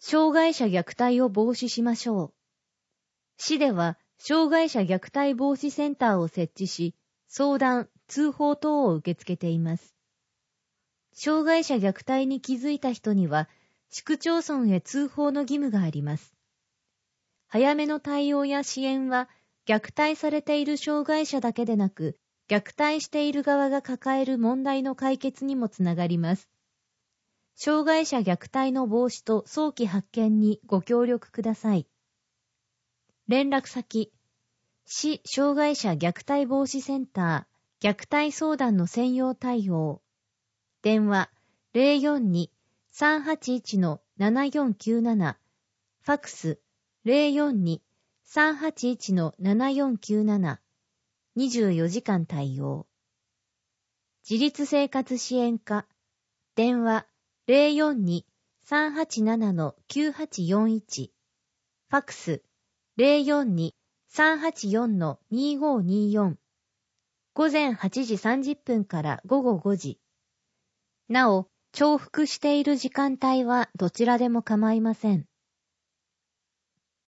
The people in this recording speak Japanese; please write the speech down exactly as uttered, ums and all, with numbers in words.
障害者虐待を防止しましょう。市では、障害者虐待防止センターを設置し、相談、通報等を受け付けています。障害者虐待に気づいた人には、市区町村へ通報の義務があります。早めの対応や支援は、虐待されている障害者だけでなく、虐待している側が抱える問題の解決にもつながります。障害者虐待の防止と早期発見にご協力ください。連絡先、市障害者虐待防止センター、虐待相談の専用対応。電話 ゼロよんに さんはちいち ななよんきゅうなな。ファックス ゼロよんに さんはちいち ななよんきゅうなな。にじゅうよじかん対応。自立生活支援課。電話 ゼロよんに さんはちなな きゅうはちよんいち。ファックス ゼロよんに さんはちよん にごによん。午前はちじさんじゅっぷんから午後ごじ。なお、重複している時間帯はどちらでも構いません。